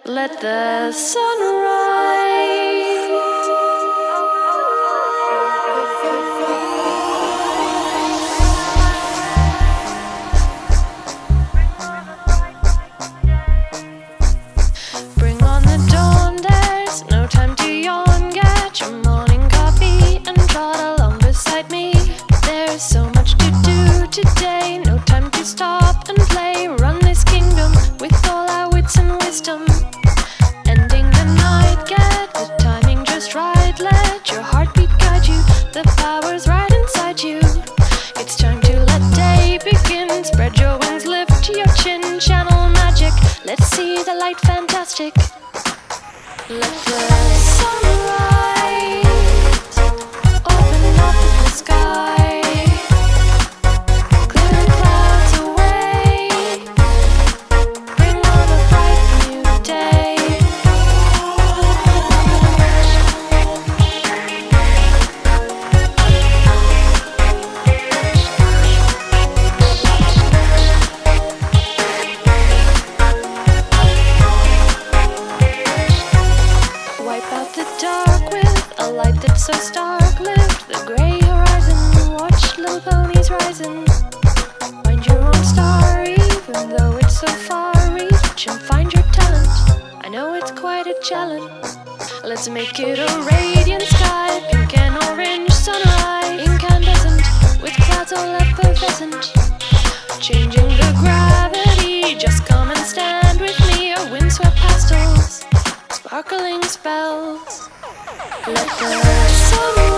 Let the sun rise. Bring on the dawn, there's no time to yawn. Get your morning coffee and trot along beside me. There's so much to do today, no time to stop and play. Run this kingdom with all our wits and wisdom. Ending the night, get the timing just right. Let your heartbeat guide you, the power's right inside you. It's time to let day begin. Spread your wings, lift your chin, channel magic. Let's see the light fantastic. Let the sun rise. Open up the sky. Clear the clouds away. Bring on a bright new day. Wipe out the dark with a light that's so stark. Lift the gray horizon, watch little ponies rising. Find your own star, even though it's so far. Reach and find your talent. I know it's quite a challenge. Let's make it a radiant sky, pink and orange sunrise, incandescent with clouds all effervescent. Changing the gravity, just come and stand with me. Our windswept pastels, sparkling spells. Let the sun